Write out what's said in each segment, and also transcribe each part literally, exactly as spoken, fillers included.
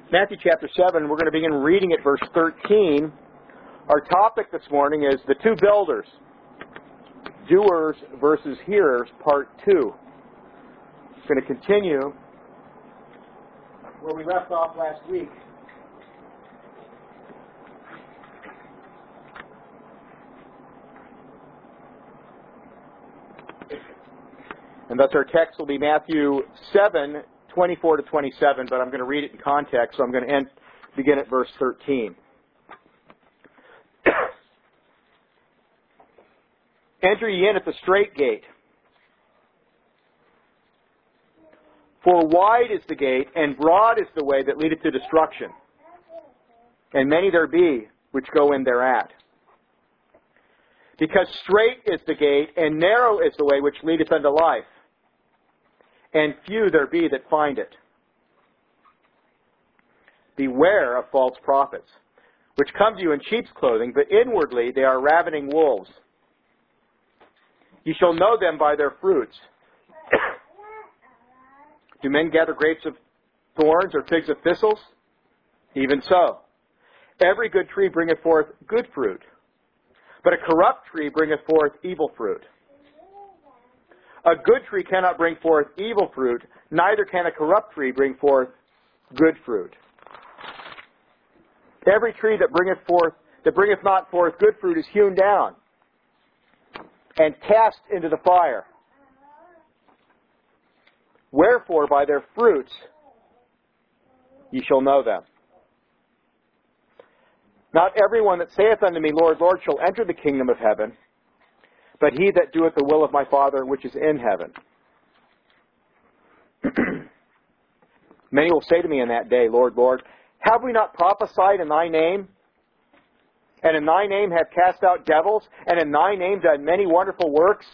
Matthew chapter seven, we're going to begin reading at verse thirteen. Our topic this morning is the two builders, doers versus hearers, part two. We're going to continue where we left off last week. And thus our text will be Matthew seven, twenty-four to twenty-seven, but I'm going to read it in context, so I'm going to end, begin at verse thirteen. Enter ye in at the strait gate. For wide is the gate, and broad is the way that leadeth to destruction. And many there be which go in thereat. Because strait is the gate, and narrow is the way which leadeth unto life. And few there be that find it. Beware of false prophets, which come to you in sheep's clothing, but inwardly they are ravening wolves. You shall know them by their fruits. Do men gather grapes of thorns or figs of thistles? Even so. Every good tree bringeth forth good fruit, but a corrupt tree bringeth forth evil fruit. A good tree cannot bring forth evil fruit, neither can a corrupt tree bring forth good fruit. Every tree that bringeth forth that bringeth not forth good fruit is hewn down and cast into the fire. Wherefore by their fruits ye shall know them. Not everyone that saith unto me, Lord, Lord, shall enter the kingdom of heaven, but he that doeth the will of my Father which is in heaven. Many will say to me in that day, Lord, Lord, have we not prophesied in thy name? And in thy name have cast out devils, and in thy name done many wonderful works?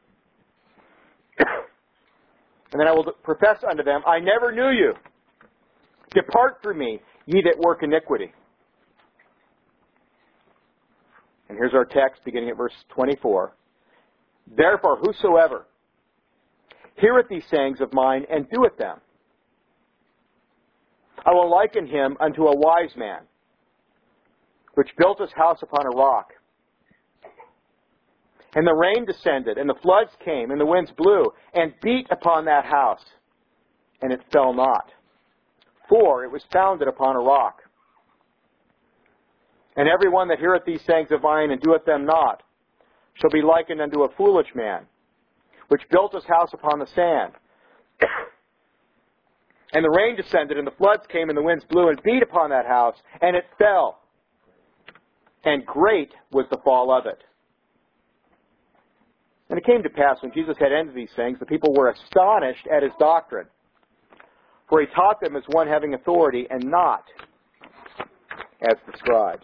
And then I will profess unto them, I never knew you. Depart from me, ye that work iniquity. And here's our text beginning at verse twenty-four. Therefore, whosoever heareth these sayings of mine and doeth them, I will liken him unto a wise man, which built his house upon a rock. And the rain descended, and the floods came, and the winds blew, and beat upon that house, and it fell not, for it was founded upon a rock. And every one that heareth these sayings of mine and doeth them not shall be likened unto a foolish man, which built his house upon the sand. And the rain descended, and the floods came, and the winds blew, and beat upon that house, and it fell. And great was the fall of it. And it came to pass, when Jesus had ended these things, the people were astonished at his doctrine. For he taught them as one having authority, and not as the scribes.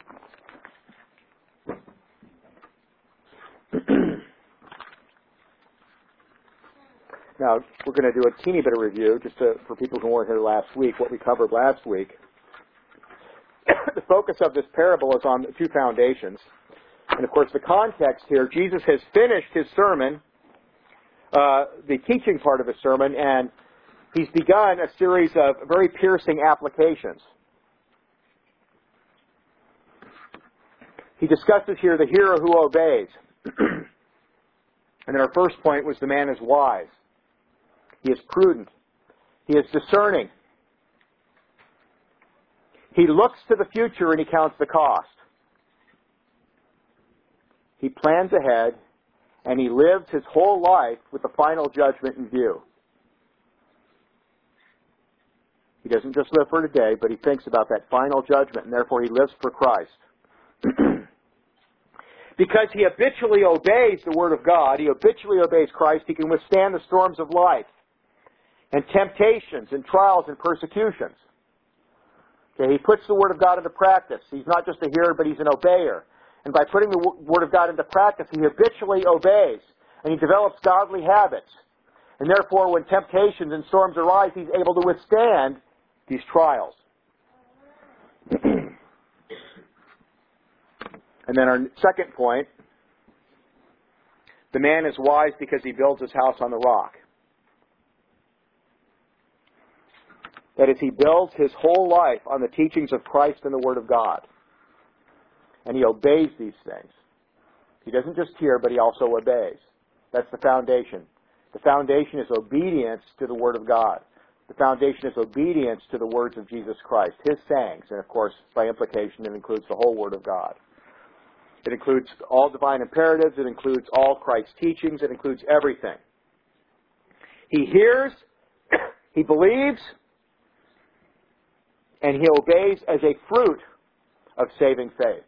Now, we're going to do a teeny bit of review, just to, for people who weren't here last week, what we covered last week. The focus of this parable is on two foundations. And, of course, the context here, Jesus has finished his sermon, uh, the teaching part of his sermon, and he's begun a series of very piercing applications. He discusses here the hero who obeys. And then our first point was the man is wise. He is prudent. He is discerning. He looks to the future and he counts the cost. He plans ahead and he lives his whole life with the final judgment in view. He doesn't just live for today, but he thinks about that final judgment, and therefore he lives for Christ. Because he habitually obeys the Word of God, he habitually obeys Christ, he can withstand the storms of life and temptations and trials and persecutions. Okay, he puts the Word of God into practice. He's not just a hearer, but he's an obeyer. And by putting the Word of God into practice, he habitually obeys, and he develops godly habits. And therefore, when temptations and storms arise, he's able to withstand these trials. And then our second point, the man is wise because he builds his house on the rock. That is, he builds his whole life on the teachings of Christ and the Word of God. And he obeys these things. He doesn't just hear, but he also obeys. That's the foundation. The foundation is obedience to the Word of God. The foundation is obedience to the words of Jesus Christ, his sayings. And of course, by implication, it includes the whole Word of God. It includes all divine imperatives. It includes all Christ's teachings. It includes everything. He hears, he believes, and he obeys as a fruit of saving faith.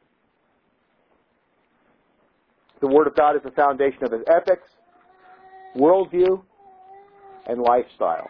The Word of God is the foundation of his ethics, worldview, and lifestyle.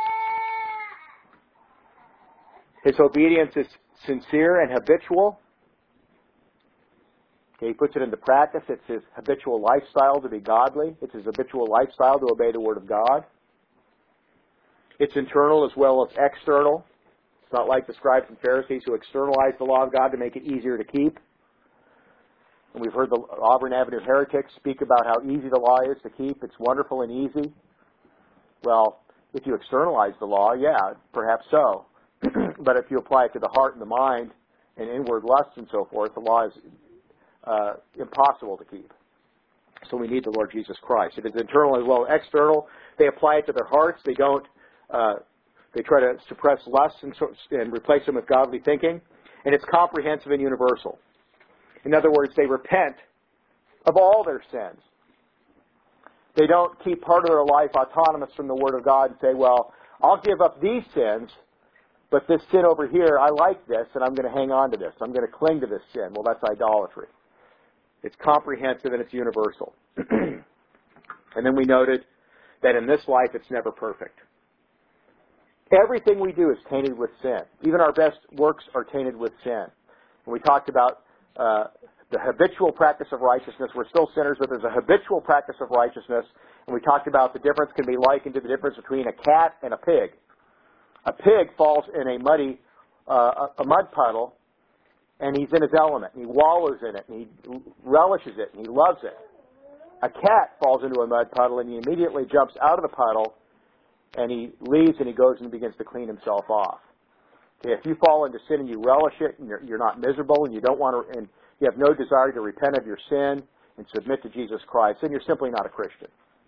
His obedience is sincere and habitual. Okay, he puts it into practice. It's his habitual lifestyle to be godly. It's his habitual lifestyle to obey the Word of God. It's internal as well as external. It's not like the scribes and Pharisees who externalize the law of God to make it easier to keep. And we've heard the Auburn Avenue heretics speak about how easy the law is to keep. It's wonderful and easy. Well, if you externalize the law, yeah, perhaps so. But if you apply it to the heart and the mind and inward lusts and so forth, the law is uh, impossible to keep. So we need the Lord Jesus Christ. It is internal as well as external. They apply it to their hearts. They don't. Uh, they try to suppress lusts and, so, and replace them with godly thinking. And it's comprehensive and universal. In other words, they repent of all their sins. They don't keep part of their life autonomous from the Word of God and say, well, I'll give up these sins, but this sin over here, I like this, and I'm going to hang on to this. I'm going to cling to this sin. Well, that's idolatry. It's comprehensive and it's universal. And then we noted that in this life, it's never perfect. Everything we do is tainted with sin. Even our best works are tainted with sin. And we talked about uh, the habitual practice of righteousness. We're still sinners, but there's a habitual practice of righteousness. And we talked about the difference can be likened to the difference between a cat and a pig. A pig falls in a muddy, uh, a mud puddle, and he's in his element. And he wallows in it, and he relishes it, and he loves it. A cat falls into a mud puddle, and he immediately jumps out of the puddle, and he leaves, and he goes and begins to clean himself off. Okay, if you fall into sin and you relish it, and you're, you're not miserable, and you don't want to, and you have no desire to repent of your sin and submit to Jesus Christ, then you're simply not a Christian.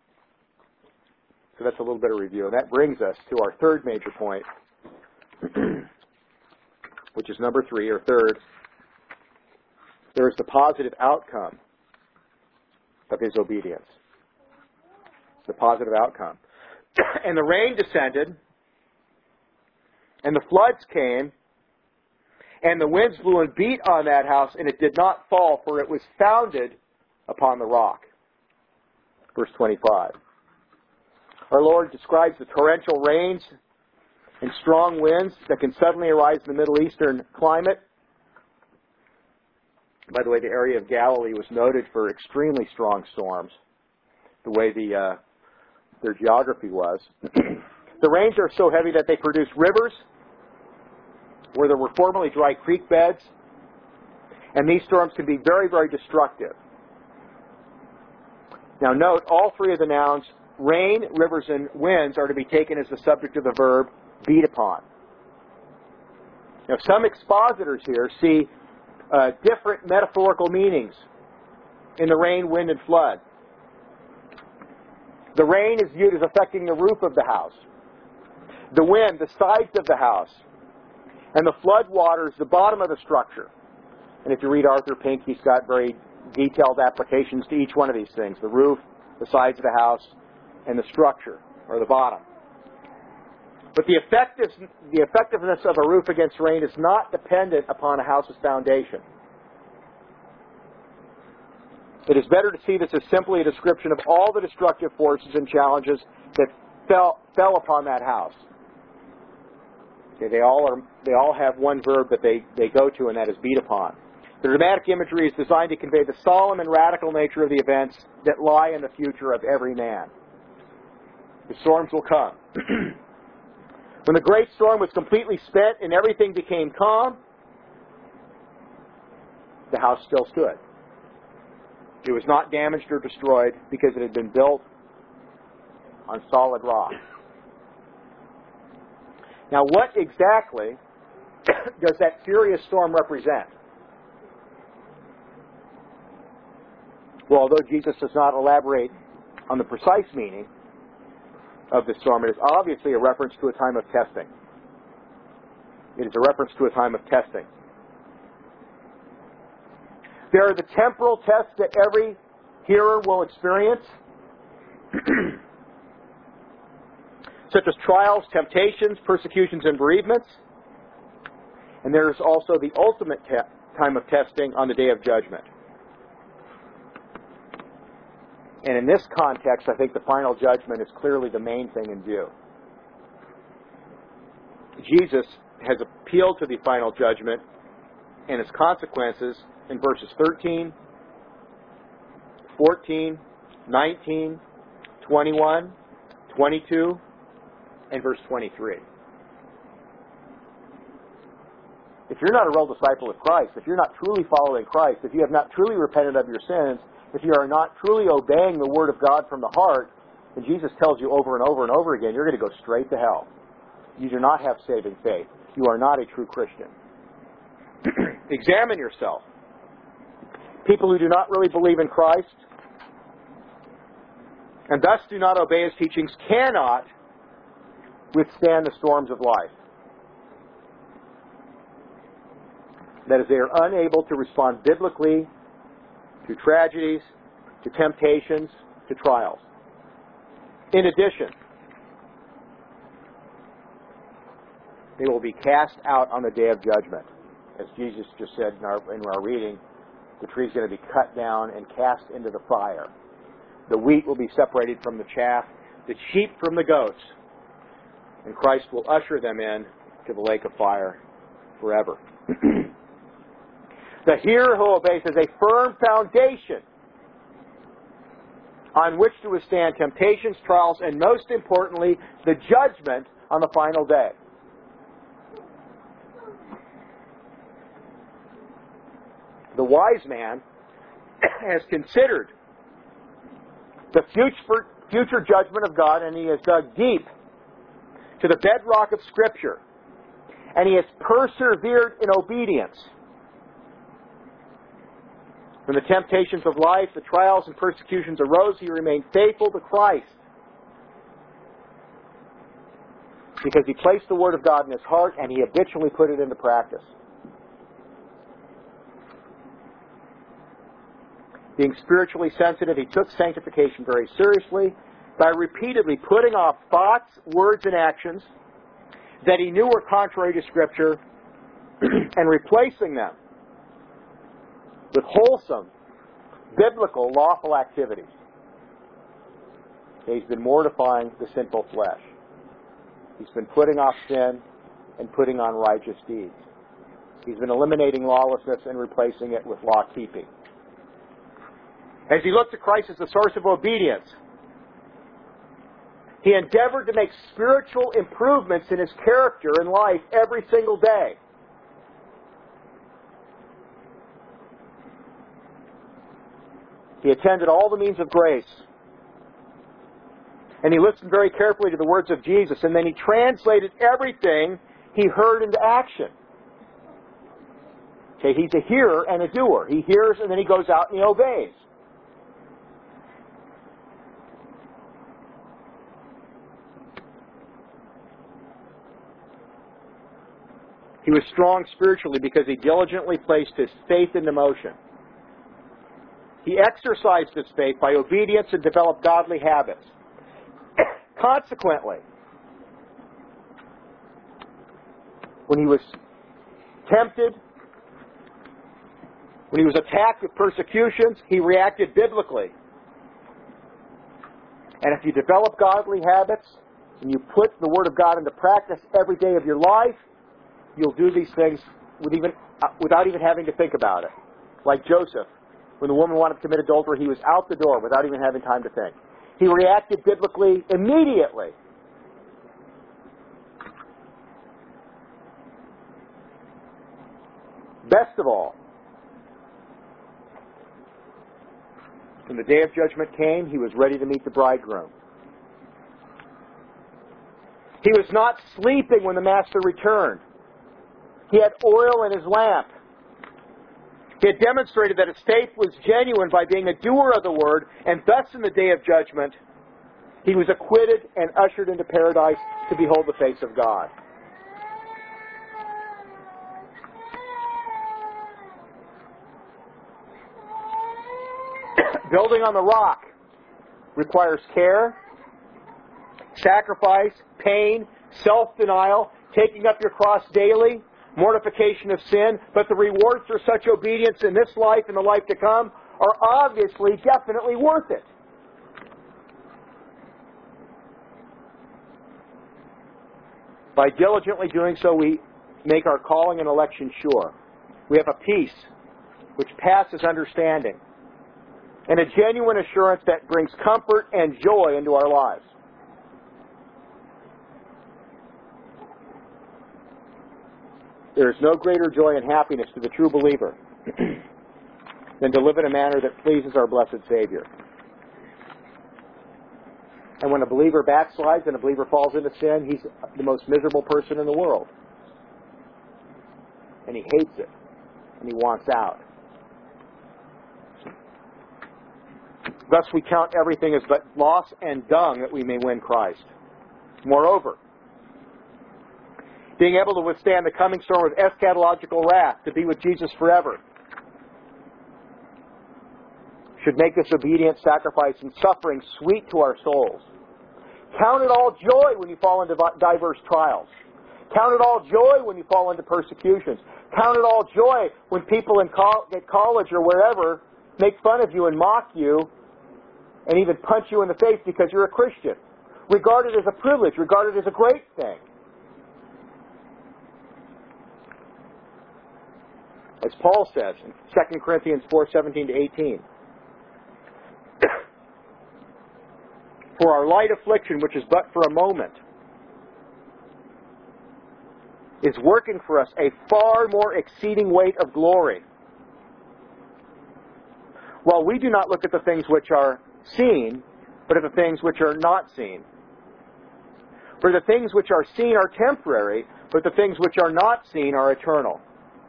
So that's a little bit of review. And that brings us to our third major point, which is number three, or third. There is the positive outcome of his obedience. The positive outcome. And the rain descended, and the floods came, and the winds blew and beat on that house, and it did not fall, for it was founded upon the rock. Verse twenty-five. Our Lord describes the torrential rains and strong winds that can suddenly arise in the Middle Eastern climate. By the way, the area of Galilee was noted for extremely strong storms, the way the uh, their geography was. The rains are so heavy that they produce rivers where there were formerly dry creek beds, and these storms can be very, very destructive. Now note, all three of the nouns, rain, rivers, and winds, are to be taken as the subject of the verb beat upon. Now some expositors here see uh, different metaphorical meanings in the rain, wind, and flood. The rain is viewed as affecting the roof of the house. The wind, the sides of the house. And the flood waters, the bottom of the structure. And if you read Arthur Pink, he's got very detailed applications to each one of these things. The roof, the sides of the house, and the structure, or the bottom. But the, effective, the effectiveness of a roof against rain is not dependent upon a house's foundation. It is better to see this as simply a description of all the destructive forces and challenges that fell, fell upon that house. Okay, they all are. They all have one verb that they, they go to, and that is beat upon. The dramatic imagery is designed to convey the solemn and radical nature of the events that lie in the future of every man. The storms will come. When the great storm was completely spent and everything became calm, the house still stood. It was not damaged or destroyed because it had been built on solid rock. Now, what exactly does that furious storm represent? Well, although Jesus does not elaborate on the precise meaning of the storm, it is obviously a reference to a time of testing. It is a reference to a time of testing. There are the temporal tests that every hearer will experience, such as trials, temptations, persecutions, and bereavements. And there is also the ultimate te- time of testing on the day of judgment. And in this context, I think the final judgment is clearly the main thing in view. Jesus has appealed to the final judgment and its consequences in verses thirteen, fourteen, nineteen, twenty-one, twenty-two, and verse twenty-three. If you're not a real disciple of Christ, if you're not truly following Christ, if you have not truly repented of your sins, if you are not truly obeying the Word of God from the heart, and Jesus tells you over and over and over again, you're going to go straight to hell. You do not have saving faith. You are not a true Christian. Examine yourself. People who do not really believe in Christ and thus do not obey His teachings cannot withstand the storms of life. That is, they are unable to respond biblically to tragedies, to temptations, to trials. In addition, they will be cast out on the day of judgment. As Jesus just said in our, in our reading, the tree is going to be cut down and cast into the fire. The wheat will be separated from the chaff, the sheep from the goats, and Christ will usher them in to the lake of fire forever. The hearer who obeys has a firm foundation on which to withstand temptations, trials, and most importantly, the judgment on the final day. The wise man has considered the future, future judgment of God, and he has dug deep to the bedrock of Scripture, and he has persevered in obedience. When the temptations of life, the trials and persecutions arose, he remained faithful to Christ, because he placed the Word of God in his heart and he habitually put it into practice. Being spiritually sensitive, he took sanctification very seriously by repeatedly putting off thoughts, words, and actions that he knew were contrary to Scripture and replacing them with wholesome, biblical, lawful activities. He's been mortifying the sinful flesh. He's been putting off sin and putting on righteous deeds. He's been eliminating lawlessness and replacing it with law-keeping. As he looked to Christ as the source of obedience, he endeavored to make spiritual improvements in his character and life every single day. He attended all the means of grace. And he listened very carefully to the words of Jesus, and then he translated everything he heard into action. Okay, he's a hearer and a doer. He hears and then he goes out and he obeys. He was strong spiritually because he diligently placed his faith into motion. He exercised his faith by obedience and developed godly habits. Consequently, when he was tempted, when he was attacked with persecutions, he reacted biblically. And if you develop godly habits and you put the Word of God into practice every day of your life, you'll do these things with even, uh, without even having to think about it. Like Joseph. When the woman wanted to commit adultery, he was out the door without even having time to think. He reacted biblically immediately. Best of all, when the day of judgment came, he was ready to meet the bridegroom. He was not sleeping when the Master returned. He had oil in his lamp. He had demonstrated that his faith was genuine by being a doer of the Word, and thus in the day of judgment, he was acquitted and ushered into paradise to behold the face of God. Building on the rock requires care, sacrifice, pain, self-denial, taking up your cross daily, mortification of sin, but the rewards for such obedience in this life and the life to come are obviously, definitely worth it. By diligently doing so, we make our calling and election sure. We have a peace which passes understanding, and a genuine assurance that brings comfort and joy into our lives. There is no greater joy and happiness to the true believer than to live in a manner that pleases our blessed Savior. And when a believer backslides and a believer falls into sin, he's the most miserable person in the world. And he hates it. And he wants out. Thus we count everything as but loss and dung that we may win Christ. Moreover, being able to withstand the coming storm of eschatological wrath to be with Jesus forever should make this obedient sacrifice and suffering sweet to our souls. Count it all joy when you fall into diverse trials. Count it all joy when you fall into persecutions. Count it all joy when people in co- at college or wherever make fun of you and mock you and even punch you in the face because you're a Christian. Regard it as a privilege. Regard it as a great thing. As Paul says in Second Corinthians four seventeen to eighteen, for our light affliction, which is but for a moment, is working for us a far more exceeding weight of glory. While we do not look at the things which are seen, but at the things which are not seen. For the things which are seen are temporary, but the things which are not seen are eternal.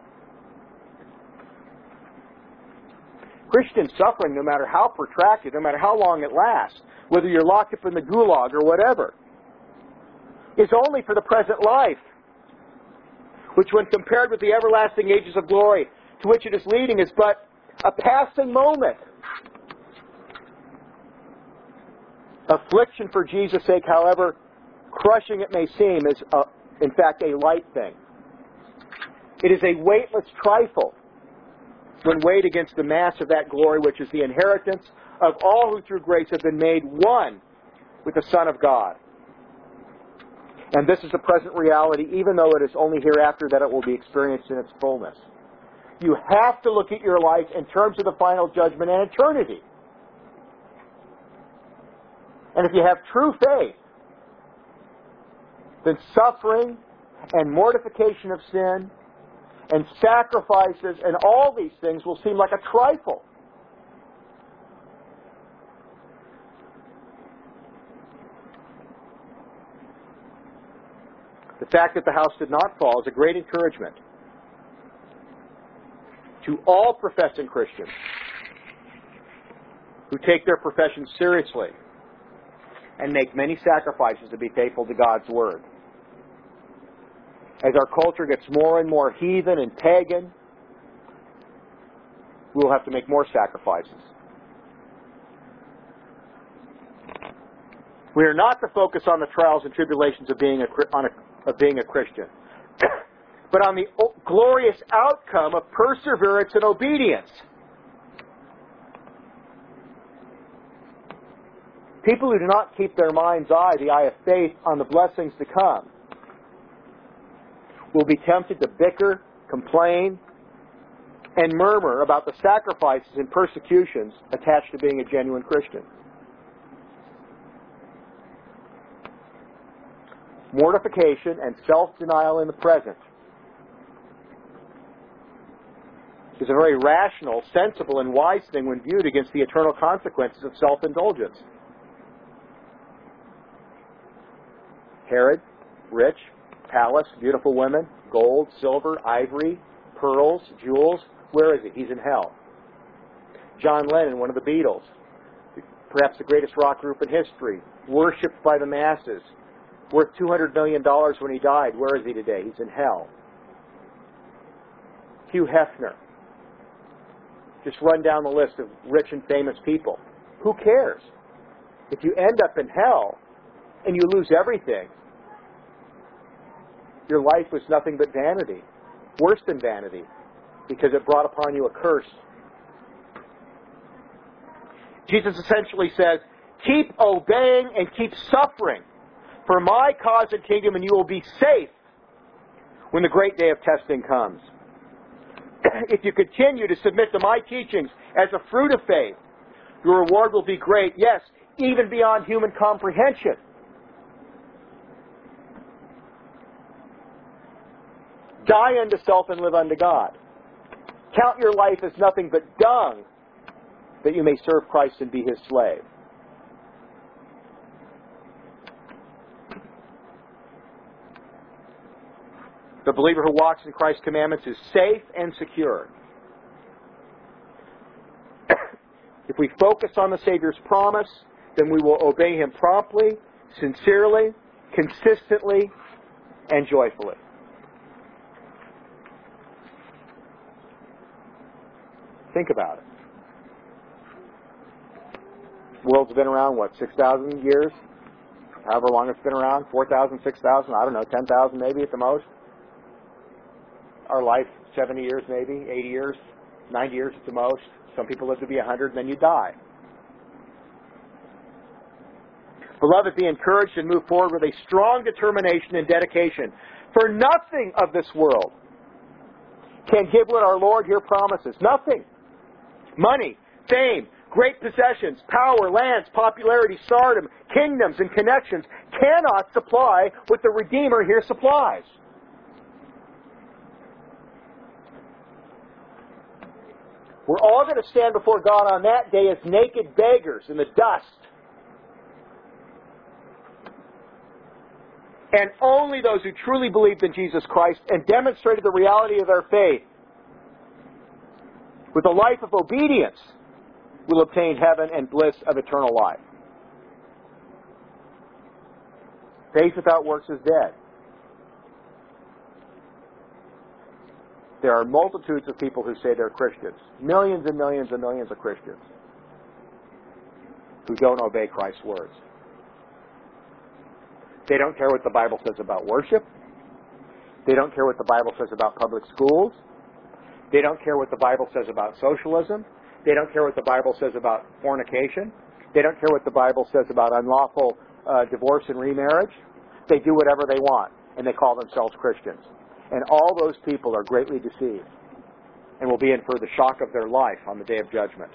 Christian suffering, no matter how protracted, no matter how long it lasts, whether you're locked up in the gulag or whatever, is only for the present life, which when compared with the everlasting ages of glory to which it is leading is but a passing moment. Affliction for Jesus' sake, however crushing it may seem, is a, in fact a light thing. It is a weightless trifle when weighed against the mass of that glory which is the inheritance of all who through grace have been made one with the Son of God. And this is the present reality, even though it is only hereafter that it will be experienced in its fullness. You have to look at your life in terms of the final judgment and eternity. And if you have true faith, then suffering and mortification of sin and sacrifices and all these things will seem like a trifle. The fact that the house did not fall is a great encouragement to all professing Christians who take their profession seriously and make many sacrifices to be faithful to God's Word. As our culture gets more and more heathen and pagan, we will have to make more sacrifices. We are not to focus on the trials and tribulations of being a, on a, of being a Christian, but on the glorious outcome of perseverance and obedience. People who do not keep their mind's eye, the eye of faith, on the blessings to come, will be tempted to bicker, complain, and murmur about the sacrifices and persecutions attached to being a genuine Christian. Mortification and self-denial in the present is a very rational, sensible, and wise thing when viewed against the eternal consequences of self-indulgence. Herod, Rich, palace, beautiful women, gold, silver, ivory, pearls, jewels. Where is he? He's in hell. John Lennon, one of the Beatles, perhaps the greatest rock group in history, worshipped by the masses, worth two hundred million dollars when he died. Where is he today? He's in hell. Hugh Hefner. Just run down the list of rich and famous people. Who cares? If you end up in hell and you lose everything, your life was nothing but vanity. Worse than vanity, because it brought upon you a curse. Jesus essentially says, keep obeying and keep suffering for my cause and kingdom, and you will be safe when the great day of testing comes. If you continue to submit to my teachings as a fruit of faith, your reward will be great, yes, even beyond human comprehension. Die unto self and live unto God. Count your life as nothing but dung, that you may serve Christ and be His slave. The believer who walks in Christ's commandments is safe and secure. If we focus on the Savior's promise, then we will obey Him promptly, sincerely, consistently, and joyfully. Think about it. The world's been around, what, six thousand years? However long it's been around, four thousand, six thousand, I don't know, ten thousand maybe at the most. Our life, seventy years maybe, eighty years, ninety years at the most. Some people live to be one hundred and then you die. Beloved, be encouraged and move forward with a strong determination and dedication. For nothing of this world can give what our Lord here promises. Nothing. Money, fame, great possessions, power, lands, popularity, stardom, kingdoms, and connections cannot supply what the Redeemer here supplies. We're all going to stand before God on that day as naked beggars in the dust. And only those who truly believed in Jesus Christ and demonstrated the reality of their faith with a life of obedience will obtain heaven and bliss of eternal life. Faith without works is dead. There are multitudes of people who say they're Christians. Millions and millions and millions of Christians who don't obey Christ's words. They don't care what the Bible says about worship. They don't care what the Bible says about public schools. They don't care what the Bible says about socialism. They don't care what the Bible says about fornication. They don't care what the Bible says about unlawful uh, divorce and remarriage. They do whatever they want, and they call themselves Christians. And all those people are greatly deceived and will be in for the shock of their life on the day of judgment.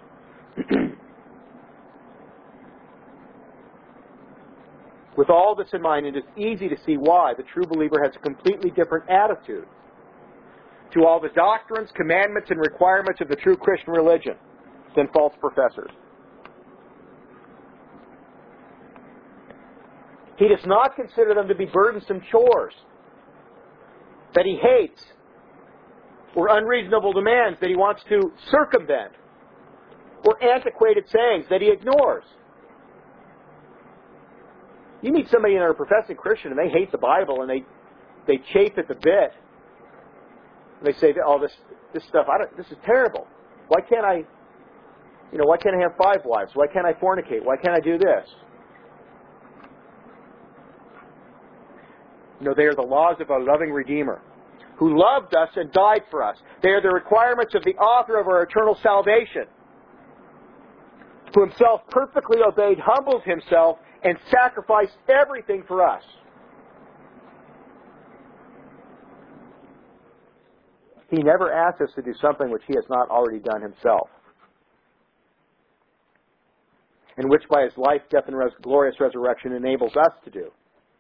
With all this in mind, it is easy to see why the true believer has a completely different attitude to all the doctrines, commandments, and requirements of the true Christian religion than false professors. He does not consider them to be burdensome chores that he hates, or unreasonable demands that he wants to circumvent, or antiquated sayings that he ignores. You meet somebody in a professing Christian and they hate the Bible and they, they chafe at the bit. And they say, "Oh, this this stuff, I don't, this is terrible. Why can't I, you know, why can't I have five wives? Why can't I fornicate? Why can't I do this?" No, they are the laws of our loving Redeemer, who loved us and died for us. They are the requirements of the author of our eternal salvation, who himself perfectly obeyed, humbled himself, and sacrificed everything for us. He never asks us to do something which he has not already done himself, and which by his life, death, and res- glorious resurrection enables us to do.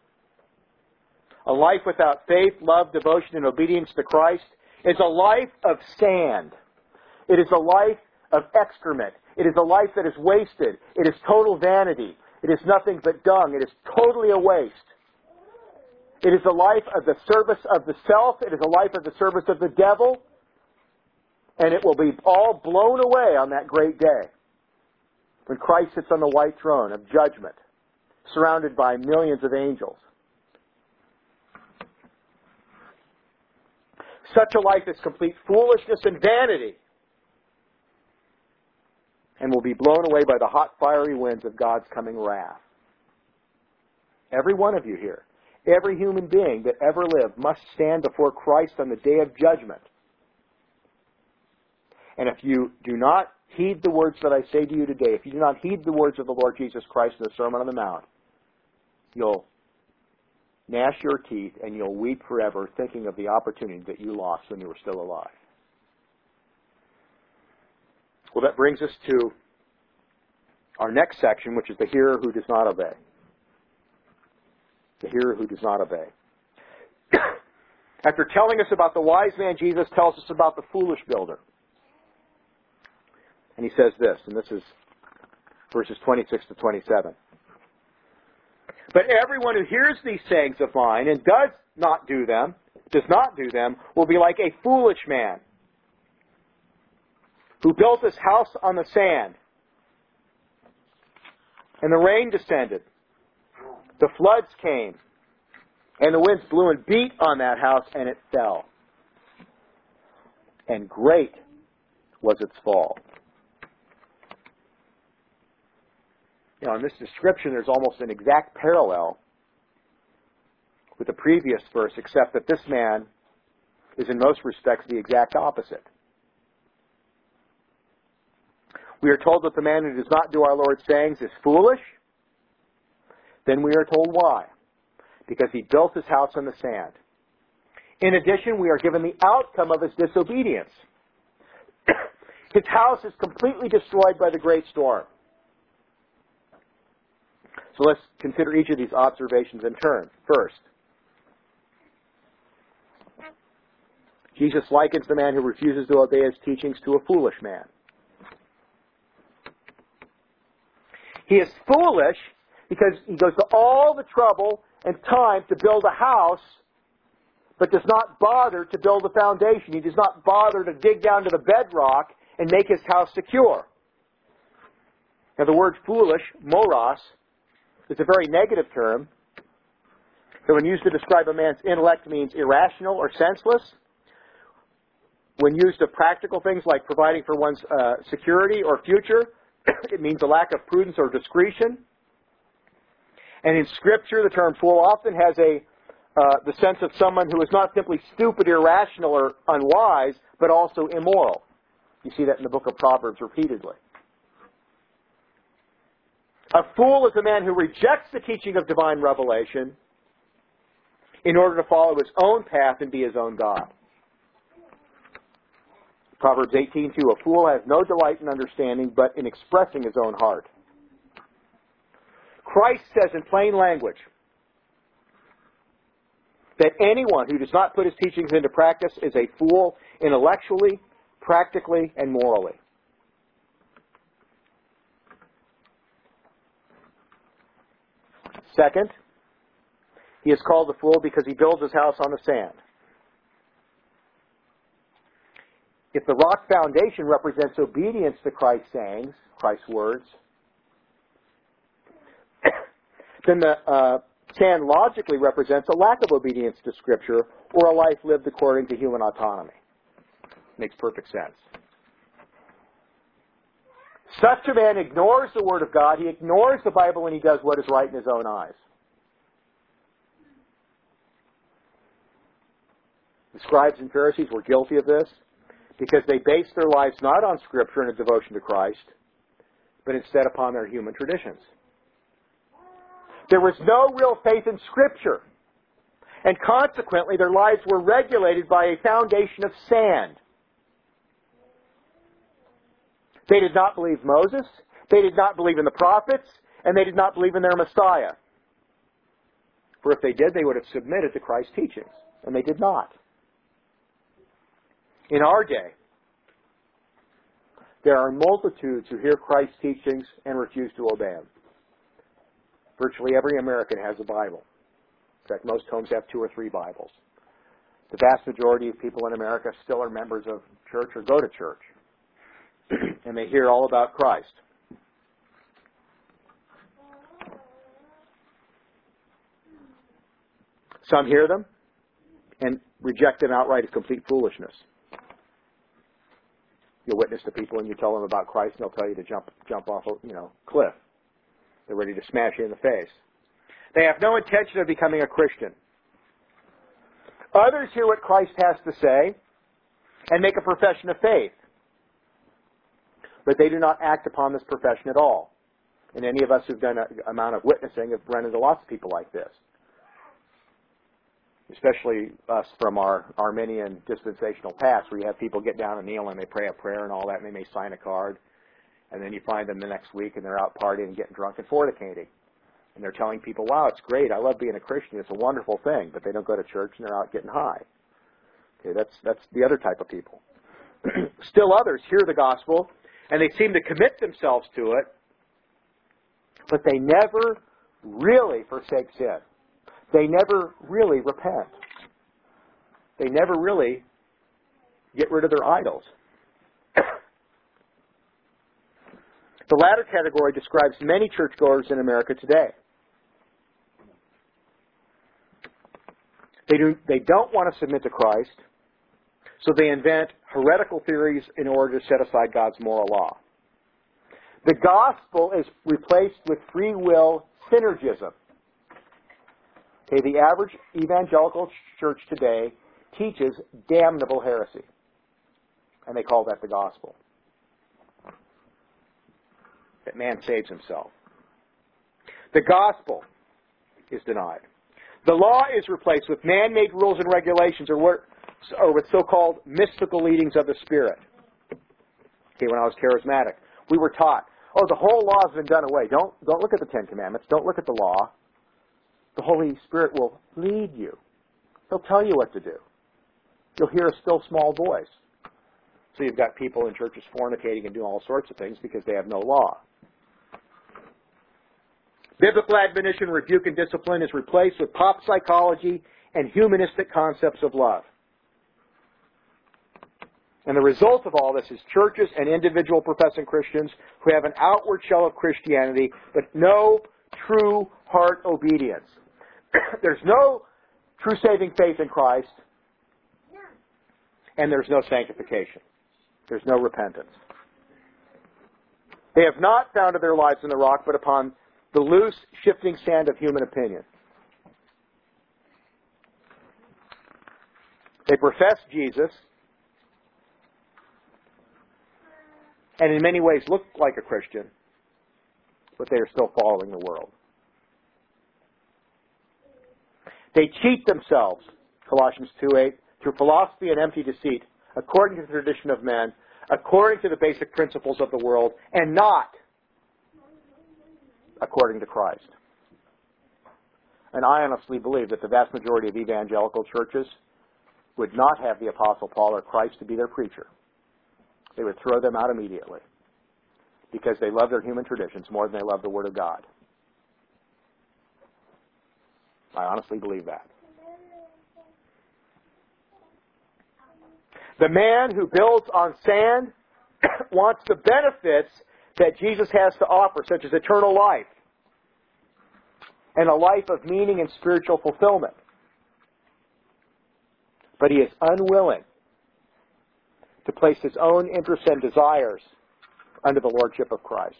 A life without faith, love, devotion, and obedience to Christ is a life of sand. It is a life of excrement. It is a life that is wasted. It is total vanity. It is nothing but dung. It is totally a waste. It is a life of the service of the self. It is a life of the service of the devil. And it will be all blown away on that great day when Christ sits on the white throne of judgment, surrounded by millions of angels. Such a life is complete foolishness and vanity, and will be blown away by the hot, fiery winds of God's coming wrath. Every one of you here, every human being that ever lived must stand before Christ on the day of judgment. And if you do not heed the words that I say to you today, if you do not heed the words of the Lord Jesus Christ in the Sermon on the Mount, you'll gnash your teeth and you'll weep forever thinking of the opportunity that you lost when you were still alive. Well, that brings us to our next section, which is the hearer who does not obey. The hearer who does not obey. After telling us about the wise man, Jesus tells us about the foolish builder. And he says this, and this is verses twenty-six to twenty-seven. But everyone who hears these sayings of mine and does not do them, does not do them, will be like a foolish man who built his house on the sand. And the rain descended. The floods came. And the winds blew and beat on that house, and it fell. And great was its fall. You know, in this description, there's almost an exact parallel with the previous verse, except that this man is in most respects the exact opposite. We are told that the man who does not do our Lord's sayings is foolish. Then we are told why. Because he built his house on the sand. In addition, we are given the outcome of his disobedience. His house is completely destroyed by the great storm. So let's consider each of these observations in turn. First, Jesus likens the man who refuses to obey his teachings to a foolish man. He is foolish because he goes to all the trouble and time to build a house, but does not bother to build a foundation. He does not bother to dig down to the bedrock and make his house secure. Now the word foolish, moros, is a very negative term that when used to describe a man's intellect means irrational or senseless. When used of practical things like providing for one's uh, security or future, it means a lack of prudence or discretion. And in Scripture, the term fool often has a uh, the sense of someone who is not simply stupid, irrational, or unwise, but also immoral. You see that in the book of Proverbs repeatedly. A fool is a man who rejects the teaching of divine revelation in order to follow his own path and be his own God. Proverbs eighteen two, a fool has no delight in understanding, but in expressing his own heart. Christ says in plain language that anyone who does not put his teachings into practice is a fool intellectually, practically, and morally. Second, he is called a fool because he builds his house on the sand. If the rock foundation represents obedience to Christ's sayings, Christ's words, then the uh, sand logically represents a lack of obedience to Scripture or a life lived according to human autonomy. Makes perfect sense. Such a man ignores the Word of God. He ignores the Bible and he does what is right in his own eyes. The scribes and Pharisees were guilty of this because they based their lives not on Scripture and a devotion to Christ, but instead upon their human traditions. There was no real faith in Scripture, and consequently their lives were regulated by a foundation of sand. They did not believe Moses, they did not believe in the prophets, and they did not believe in their Messiah. For if they did, they would have submitted to Christ's teachings, and they did not. In our day, there are multitudes who hear Christ's teachings and refuse to obey them. Virtually every American has a Bible. In fact, most homes have two or three Bibles. The vast majority of people in America still are members of church or go to church. And they hear all about Christ. Some hear them and reject them outright as complete foolishness. You'll witness to people and you tell them about Christ and they'll tell you to jump jump off a you know cliff. They're ready to smash you in the face. They have no intention of becoming a Christian. Others hear what Christ has to say and make a profession of faith. But they do not act upon this profession at all. And any of us who've done an amount of witnessing have run into lots of people like this. Especially us from our Arminian dispensational past, where you have people get down and kneel and they pray a prayer and all that, and they may sign a card. And then you find them the next week and they're out partying and getting drunk and fornicating. And they're telling people, wow, it's great, I love being a Christian, it's a wonderful thing, but they don't go to church and they're out getting high. Okay, that's that's the other type of people. Still others hear the gospel and they seem to commit themselves to it, but they never really forsake sin. They never really repent. They never really get rid of their idols. The latter category describes many churchgoers in America today. They, do, they don't want to submit to Christ, so they invent heretical theories in order to set aside God's moral law. The gospel is replaced with free will synergism. Okay, the average evangelical church today teaches damnable heresy, and they call that the gospel. That man saves himself. The gospel is denied. The law is replaced with man-made rules and regulations, or, what, or with so-called mystical leadings of the Spirit. Okay, when I was charismatic, we were taught, oh, the whole law has been done away. Don't, don't look at the Ten Commandments. Don't look at the law. The Holy Spirit will lead you. He'll tell you what to do. You'll hear a still small voice. So you've got people in churches fornicating and doing all sorts of things because they have no law. Biblical admonition, rebuke, and discipline is replaced with pop psychology and humanistic concepts of love. And the result of all this is churches and individual professing Christians who have an outward shell of Christianity, but no true heart obedience. There's no true saving faith in Christ, and there's no sanctification. There's no repentance. They have not founded their lives in the rock, but upon the loose, shifting sand of human opinion. They profess Jesus, and in many ways look like a Christian, but they are still following the world. They cheat themselves, Colossians two eight, through philosophy and empty deceit, according to the tradition of men, according to the basic principles of the world, and not according to Christ. And I honestly believe that the vast majority of evangelical churches would not have the Apostle Paul or Christ to be their preacher. They would throw them out immediately because they love their human traditions more than they love the Word of God. I honestly believe that. The man who builds on sand wants the benefits that Jesus has to offer, such as eternal life and a life of meaning and spiritual fulfillment. But he is unwilling to place his own interests and desires under the lordship of Christ.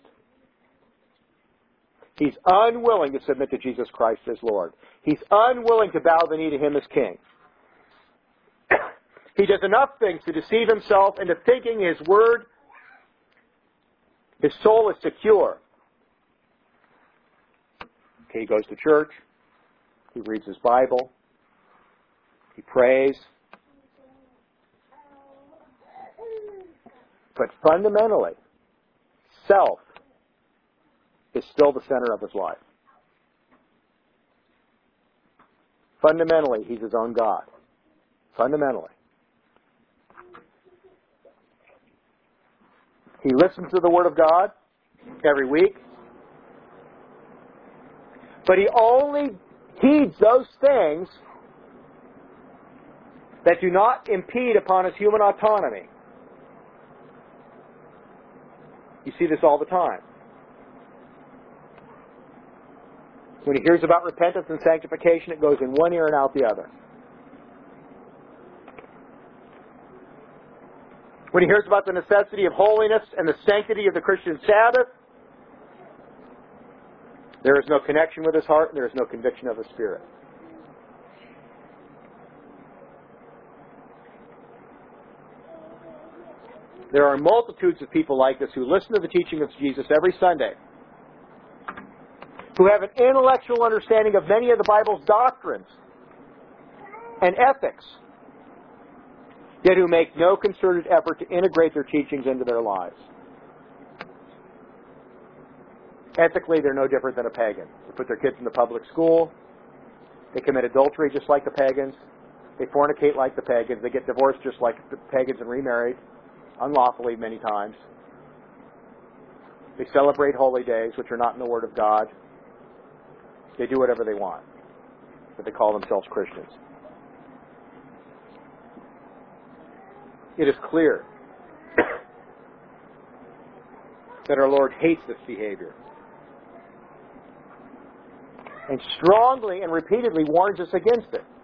He's unwilling to submit to Jesus Christ as Lord. He's unwilling to bow the knee to Him as King. He does enough things to deceive himself into thinking His Word, his soul is secure. Okay, he goes to church. He reads his Bible. He prays. But fundamentally, self is still the center of his life. Fundamentally, he's his own God. Fundamentally. He listens to the Word of God every week. But he only heeds those things that do not impede upon his human autonomy. You see this all the time. When he hears about repentance and sanctification, it goes in one ear and out the other. When he hears about the necessity of holiness and the sanctity of the Christian Sabbath, there is no connection with his heart and there is no conviction of the Spirit. There are multitudes of people like this who listen to the teaching of Jesus every Sunday, who have an intellectual understanding of many of the Bible's doctrines and ethics, yet who make no concerted effort to integrate their teachings into their lives. Ethically, they're no different than a pagan. They put their kids in the public school. They commit adultery just like the pagans. They fornicate like the pagans. They get divorced just like the pagans and remarried, unlawfully many times. They celebrate holy days, which are not in the Word of God. They do whatever they want, but they call themselves Christians. It is clear that our Lord hates this behavior and strongly and repeatedly warns us against it.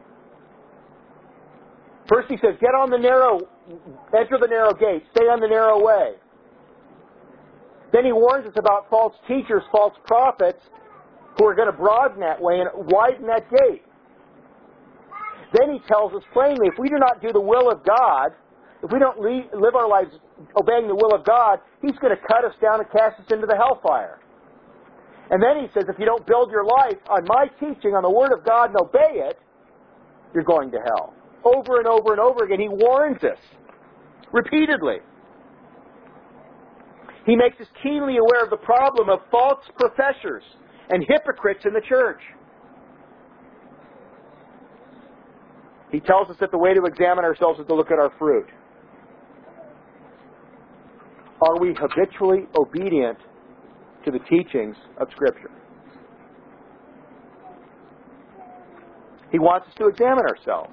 First he says, get on the narrow, enter the narrow gate, stay on the narrow way. Then he warns us about false teachers, false prophets, who are going to broaden that way and widen that gate. Then he tells us plainly, if we do not do the will of God, if we don't live our lives obeying the will of God, he's going to cut us down and cast us into the hellfire. And then he says, if you don't build your life on my teaching, on the Word of God, and obey it, you're going to hell. Over and over and over again, he warns us repeatedly. He makes us keenly aware of the problem of false professors and hypocrites in the church. He tells us that the way to examine ourselves is to look at our fruit. Are we habitually obedient to the teachings of Scripture? He wants us to examine ourselves.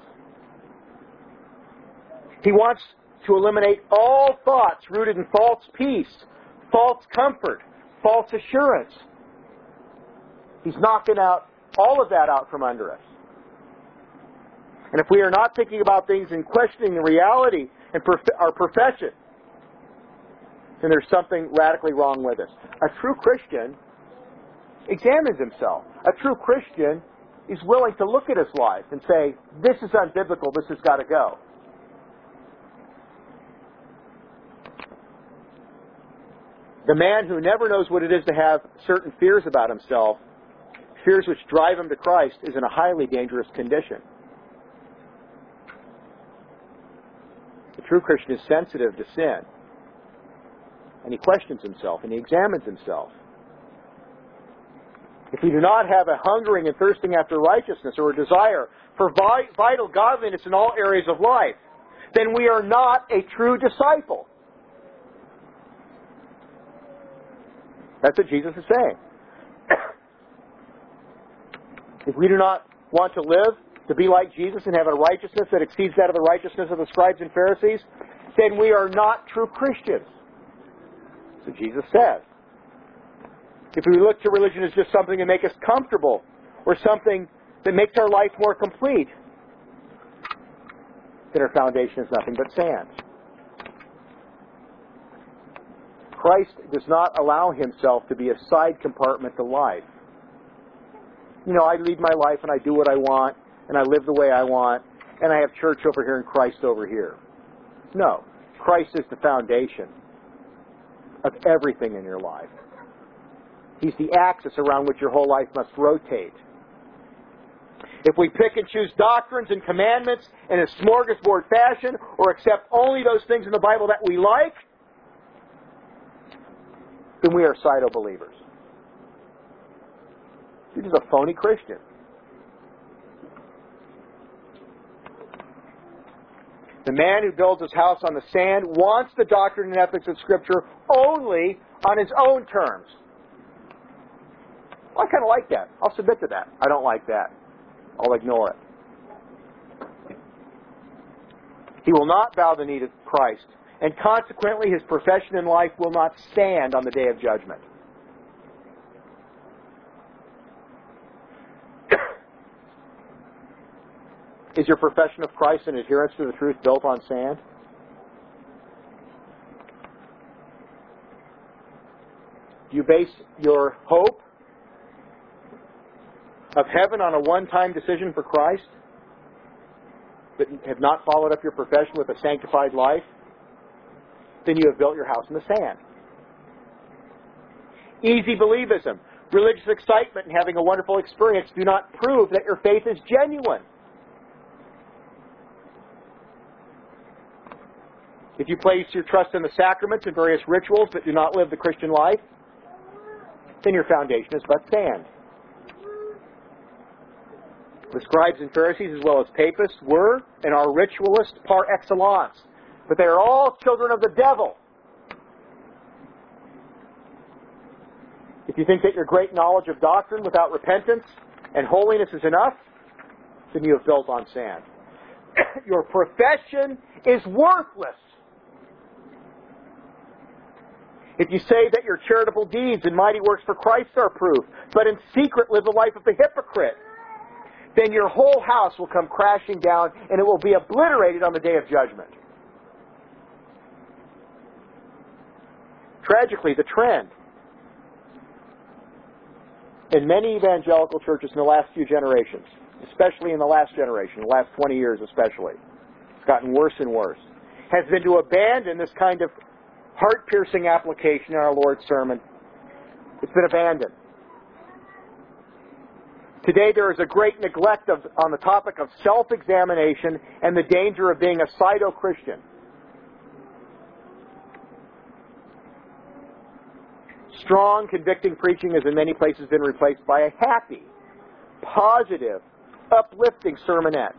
He wants to eliminate all thoughts rooted in false peace, false comfort, false assurance. He's knocking out all of that out from under us. And if we are not thinking about things and questioning the reality and prof- our profession, then there's something radically wrong with us. A true Christian examines himself. A true Christian is willing to look at his life and say, this is unbiblical, this has got to go. The man who never knows what it is to have certain fears about himself, fears which drive him to Christ, is in a highly dangerous condition. The true Christian is sensitive to sin. And he questions himself and he examines himself. If we do not have a hungering and thirsting after righteousness or a desire for vi- vital godliness in all areas of life, then we are not a true disciple. That's what Jesus is saying. If we do not want to live to be like Jesus and have a righteousness that exceeds that of the righteousness of the scribes and Pharisees, then we are not true Christians. So Jesus says. If we look to religion as just something to make us comfortable or something that makes our life more complete, then our foundation is nothing but sand. Christ does not allow himself to be a side compartment to life. You know, I lead my life and I do what I want and I live the way I want and I have church over here and Christ over here. No. Christ is the foundation of everything in your life. He's the axis around which your whole life must rotate. If we pick and choose doctrines and commandments in a smorgasbord fashion or accept only those things in the Bible that we like, then we are pseudo-believers. You're just a phony Christian. The man who builds his house on the sand wants the doctrine and ethics of Scripture only on his own terms. Well, I kind of like that. I'll submit to that. I don't like that. I'll ignore it. He will not bow the knee to Christ, and consequently his profession in life will not stand on the day of judgment. Is your profession of Christ and adherence to the truth built on sand? Do you base your hope of heaven on a one-time decision for Christ, but have not followed up your profession with a sanctified life? Then you have built your house in the sand. Easy believism, religious excitement, and having a wonderful experience do not prove that your faith is genuine. If you place your trust in the sacraments and various rituals but do not live the Christian life, then your foundation is but sand. The scribes and Pharisees, as well as papists, were and are ritualists par excellence, but they are all children of the devil. If you think that your great knowledge of doctrine without repentance and holiness is enough, then you have built on sand. Your profession is worthless. If you say that your charitable deeds and mighty works for Christ are proof, but in secret live the life of a hypocrite, then your whole house will come crashing down and it will be obliterated on the day of judgment. Tragically, the trend in many evangelical churches in the last few generations, especially in the last generation, the last twenty years especially, it's gotten worse and worse, has been to abandon this kind of heart-piercing application in our Lord's sermon. It's been abandoned. Today there is a great neglect of, on the topic of self-examination and the danger of being a pseudo-Christian. Strong, convicting preaching has in many places been replaced by a happy, positive, uplifting sermonettes.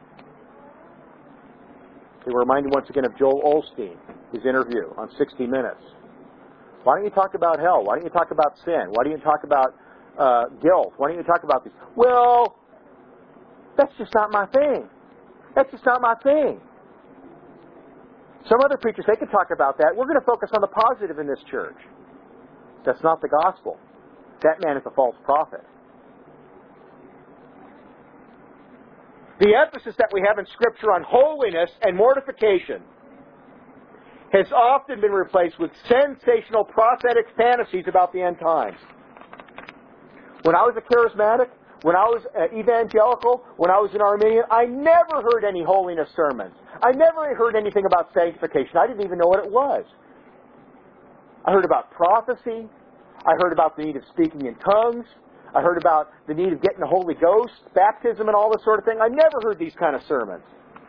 They were reminded once again of Joel Osteen, his interview on sixty minutes. Why don't you talk about hell? Why don't you talk about sin? Why don't you talk about uh, guilt? Why don't you talk about these? Well, that's just not my thing. That's just not my thing. Some other preachers, they can talk about that. We're going to focus on the positive in this church. That's not the gospel. That man is a false prophet. The emphasis that we have in Scripture on holiness and mortification has often been replaced with sensational prophetic fantasies about the end times. When I was a charismatic, when I was uh, evangelical, when I was an Arminian, I never heard any holiness sermons. I never heard anything about sanctification. I didn't even know what it was. I heard about prophecy. I heard about the need of speaking in tongues. I heard about the need of getting the Holy Ghost, baptism, and all this sort of thing. I never heard these kind of sermons.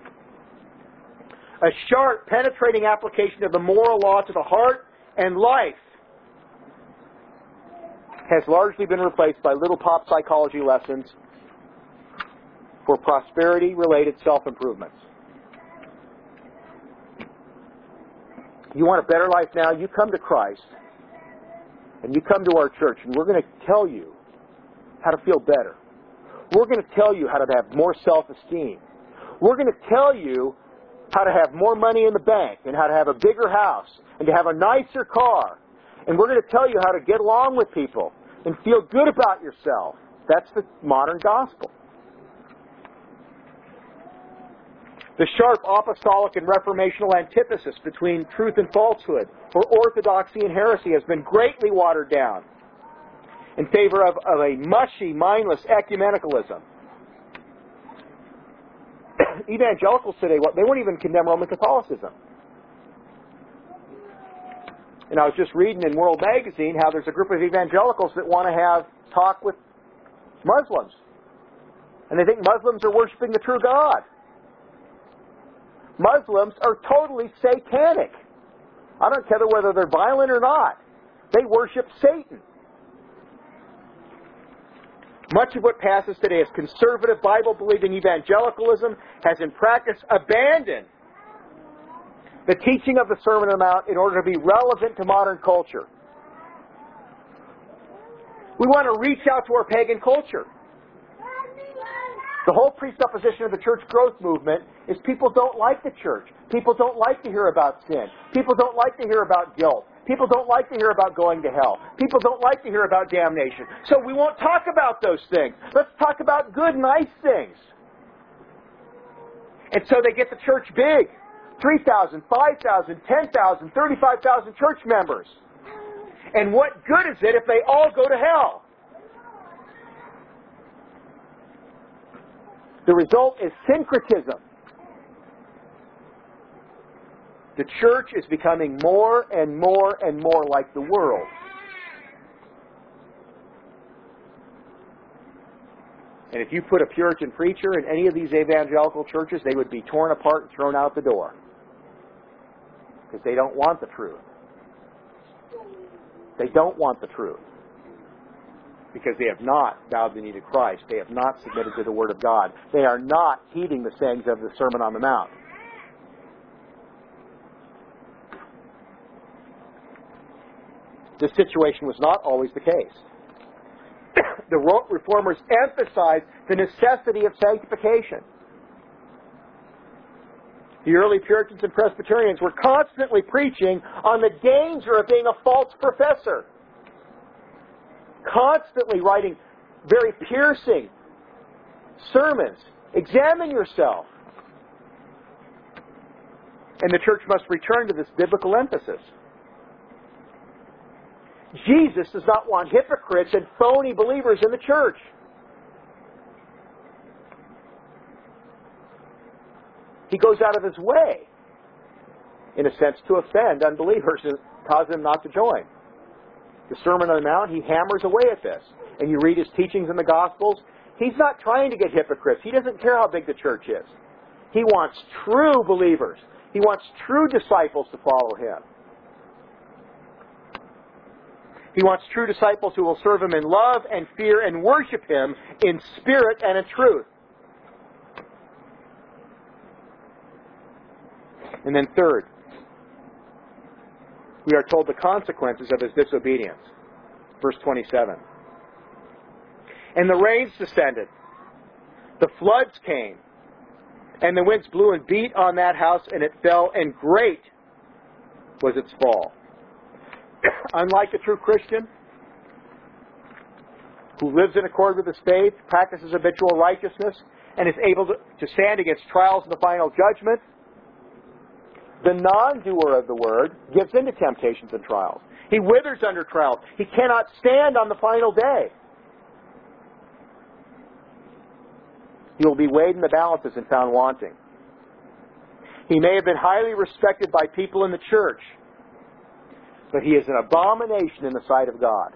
A sharp, penetrating application of the moral law to the heart and life has largely been replaced by little pop psychology lessons for prosperity-related self-improvements. You want a better life now? You come to Christ, and you come to our church, and we're going to tell you how to feel better. We're going to tell you how to have more self-esteem. We're going to tell you how to have more money in the bank and how to have a bigger house and to have a nicer car. And we're going to tell you how to get along with people and feel good about yourself. That's the modern gospel. The sharp apostolic and reformational antithesis between truth and falsehood, or orthodoxy and heresy, has been greatly watered down in favor of, of a mushy, mindless ecumenicalism. Evangelicals today, they won't even condemn Roman Catholicism. And I was just reading in World Magazine how there's a group of evangelicals that want to have talk with Muslims. And they think Muslims are worshiping the true God. Muslims are totally satanic. I don't care whether they're violent or not. They worship Satan. Much of what passes today as conservative, Bible-believing evangelicalism has in practice abandoned the teaching of the Sermon on the Mount in order to be relevant to modern culture. We want to reach out to our pagan culture. The whole presupposition of the church growth movement is people don't like the church. People don't like to hear about sin. People don't like to hear about guilt. People don't like to hear about going to hell. People don't like to hear about damnation. So we won't talk about those things. Let's talk about good, nice things. And so they get the church big. three thousand, five thousand, ten thousand, thirty-five thousand church members. And what good is it if they all go to hell? The result is syncretism. The church is becoming more and more and more like the world. And if you put a Puritan preacher in any of these evangelical churches, they would be torn apart and thrown out the door. Because they don't want the truth. They don't want the truth. Because they have not bowed the knee to Christ. They have not submitted to the Word of God. They are not heeding the sayings of the Sermon on the Mount. This situation was not always the case. The Reformers emphasized the necessity of sanctification. The early Puritans and Presbyterians were constantly preaching on the danger of being a false professor. Constantly writing very piercing sermons. Examine yourself. And the church must return to this biblical emphasis. Jesus does not want hypocrites and phony believers in the church. He goes out of his way, in a sense, to offend unbelievers and cause them not to join. The Sermon on the Mount, he hammers away at this. And you read his teachings in the Gospels, he's not trying to get hypocrites. He doesn't care how big the church is. He wants true believers. He wants true disciples to follow him. He wants true disciples who will serve him in love and fear and worship him in spirit and in truth. And then third, we are told the consequences of his disobedience. Verse twenty-seven. And the rains descended, the floods came, and the winds blew and beat on that house, and it fell, and great was its fall. Unlike a true Christian, who lives in accord with his faith, practices habitual righteousness, and is able to, to stand against trials in the final judgment, the non-doer of the word gives in to temptations and trials. He withers under trials. He cannot stand on the final day. He will be weighed in the balances and found wanting. He may have been highly respected by people in the church, but he is an abomination in the sight of God.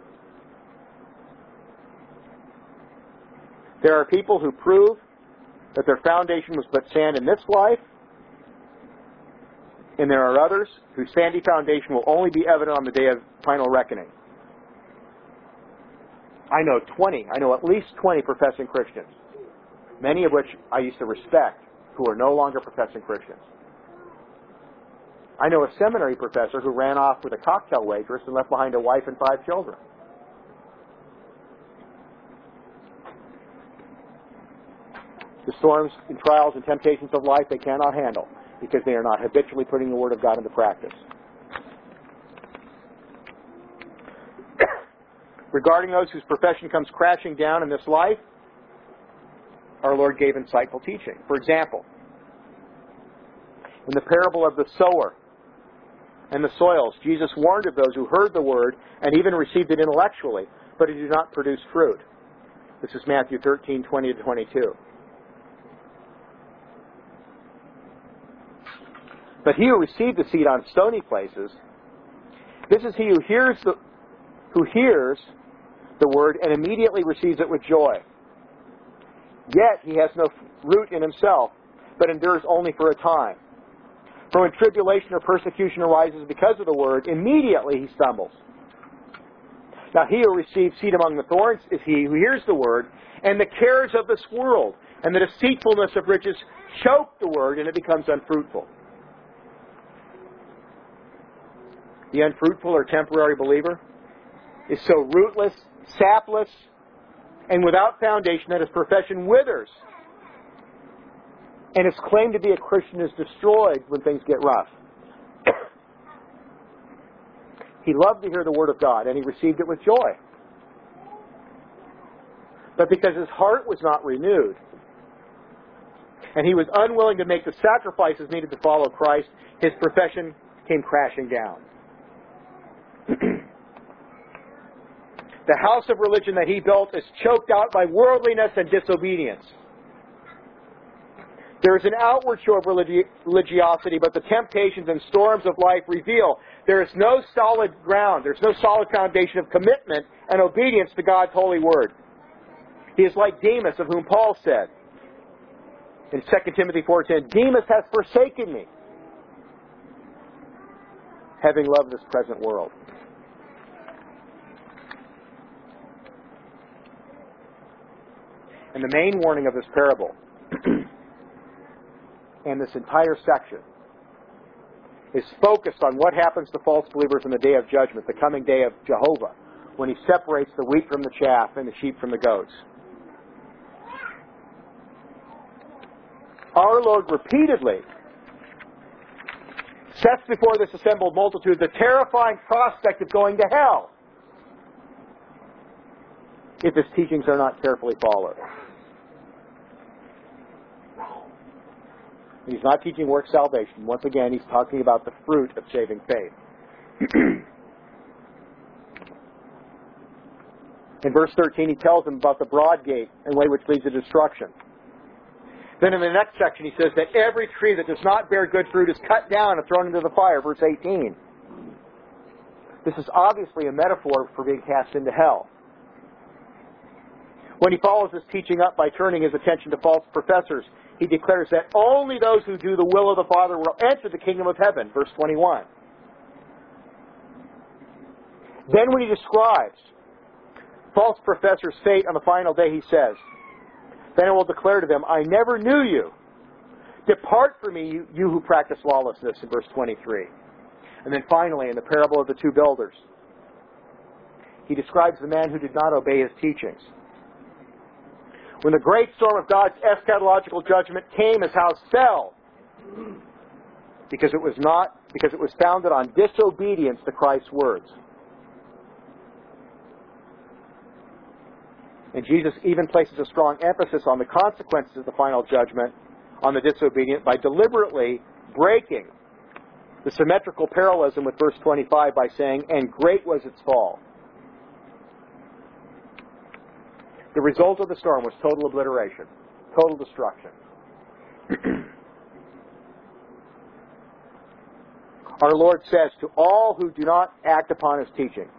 There are people who prove that their foundation was but sand in this life, and there are others whose sandy foundation will only be evident on the day of final reckoning. I know twenty, I know at least twenty professing Christians, many of which I used to respect, who are no longer professing Christians. I know a seminary professor who ran off with a cocktail waitress and left behind a wife and five children. The storms and trials and temptations of life they cannot handle because they are not habitually putting the Word of God into practice. Regarding those whose profession comes crashing down in this life, our Lord gave insightful teaching. For example, in the parable of the sower and the soils, Jesus warned of those who heard the Word and even received it intellectually, but who do not produce fruit. This is Matthew thirteen, twenty to twenty-two. But he who received the seed on stony places, this is he who hears the who hears the word and immediately receives it with joy. Yet he has no root in himself, but endures only for a time. For when tribulation or persecution arises because of the word, immediately he stumbles. Now he who receives seed among the thorns is he who hears the word, and the cares of this world and the deceitfulness of riches choke the word, and it becomes unfruitful. The unfruitful or temporary believer is so rootless, sapless, and without foundation that his profession withers. And his claim to be a Christian is destroyed when things get rough. He loved to hear the Word of God, and he received it with joy. But because his heart was not renewed, and he was unwilling to make the sacrifices needed to follow Christ, his profession came crashing down. The house of religion that he built is choked out by worldliness and disobedience. There is an outward show of religi- religiosity, but the temptations and storms of life reveal there is no solid ground, there's no solid foundation of commitment and obedience to God's holy word. He is like Demas, of whom Paul said in Second Timothy four ten, Demas has forsaken me, having loved this present world. And the main warning of this parable and this entire section is focused on what happens to false believers in the day of judgment, the coming day of Jehovah, when he separates the wheat from the chaff and the sheep from the goats. Our Lord repeatedly sets before this assembled multitude the terrifying prospect of going to hell if his teachings are not carefully followed. He's not teaching work salvation. Once again, he's talking about the fruit of saving faith. In verse thirteen, he tells them about the broad gate and way which leads to destruction. Then in the next section, he says that every tree that does not bear good fruit is cut down and thrown into the fire. Verse eighteen. This is obviously a metaphor for being cast into hell. When he follows this teaching up by turning his attention to false professors, he declares that only those who do the will of the Father will enter the kingdom of heaven. Verse twenty-one. Then when he describes false professors' fate on the final day, he says, then I will declare to them, I never knew you. Depart from me, you, you who practice lawlessness, in verse twenty-three. And then finally, in the parable of the two builders, he describes the man who did not obey his teachings. When the great storm of God's eschatological judgment came, his house fell because it was not because it was founded on disobedience to Christ's words. And Jesus even places a strong emphasis on the consequences of the final judgment on the disobedient by deliberately breaking the symmetrical parallelism with verse twenty-five by saying, and great was its fall. The result of the storm was total obliteration, total destruction. Our Lord says to all who do not act upon his teaching,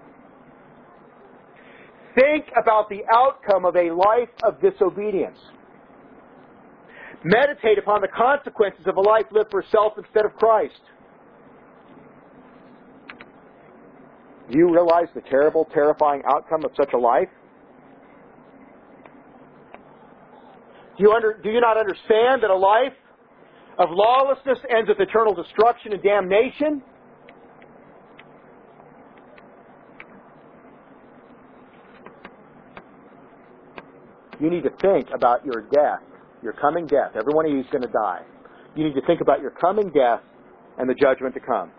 think about the outcome of a life of disobedience. Meditate upon the consequences of a life lived for self instead of Christ. Do you realize the terrible, terrifying outcome of such a life? Do you, under, do you not understand that a life of lawlessness ends with eternal destruction and damnation? You need to think about your death, your coming death. Every one of you is going to die. You need to think about your coming death and the judgment to come.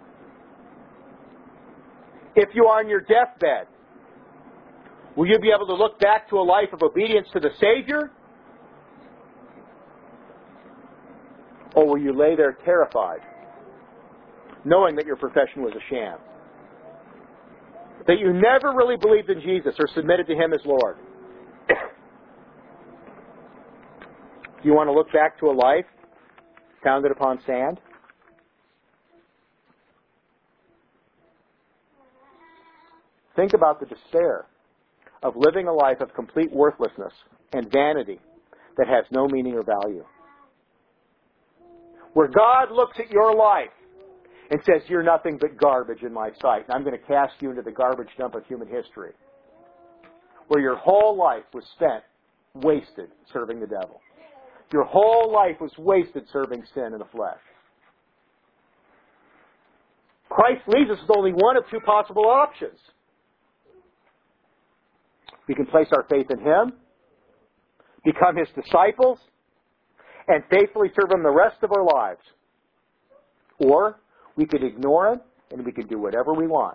If you are on your deathbed, will you be able to look back to a life of obedience to the Savior? Or will you lay there terrified, knowing that your profession was a sham? That you never really believed in Jesus or submitted to him as Lord? Do you want to look back to a life founded upon sand? Think about the despair of living a life of complete worthlessness and vanity that has no meaning or value. Where God looks at your life and says, you're nothing but garbage in my sight, and I'm going to cast you into the garbage dump of human history. Where your whole life was spent, wasted, serving the devil. Your whole life was wasted serving sin in the flesh. Christ leaves us with only one of two possible options. We can place our faith in Him, become His disciples, and faithfully serve Him the rest of our lives. Or we could ignore Him and we can do whatever we want.